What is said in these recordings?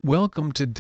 Welcome to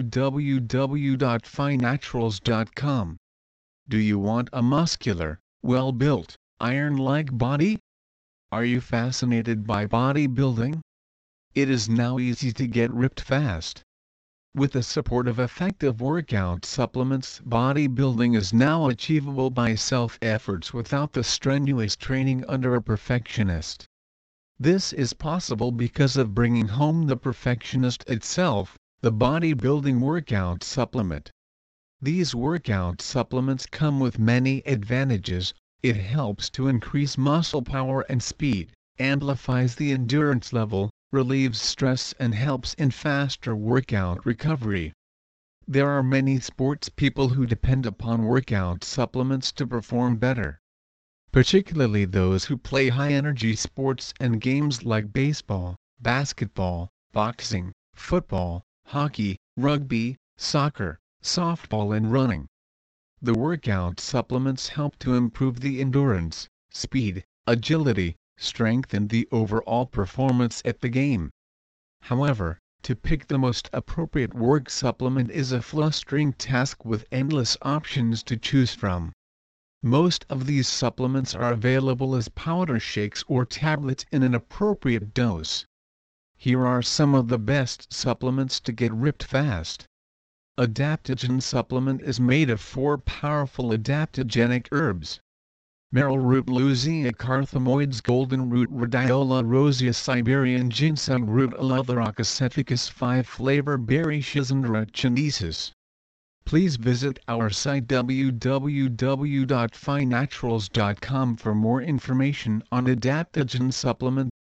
www.finaturals.com. Do you want a muscular, well-built, iron-like body? Are you fascinated by bodybuilding? It is now easy to get ripped fast. With the support of effective workout supplements, bodybuilding is now achievable by self-efforts without the strenuous training under a perfectionist. This is possible because of bringing home the perfectionist itself, the bodybuilding workout supplement. These workout supplements come with many advantages. It helps to increase muscle power and speed, amplifies the endurance level, relieves stress and helps in faster workout recovery. There are many sports people who depend upon workout supplements to perform better, particularly those who play high-energy sports and games like baseball, basketball, boxing, football, hockey, rugby, soccer, softball and running. The workout supplements help to improve the endurance, speed, agility, strength and the overall performance at the game. However, to pick the most appropriate work supplement is a frustrating task with endless options to choose from. Most of these supplements are available as powder shakes or tablets in an appropriate dose. Here are some of the best supplements to get ripped fast. Adaptogen supplement is made of 4 powerful adaptogenic herbs: marrow root, Luzia carthamoids, golden root, Rhodiola rosea, Siberian ginseng root, Eleutherococcus aceticus, 5-flavor berry, Schizandra chinensis. Please visit our site www.finaturals.com for more information on adaptogen supplement.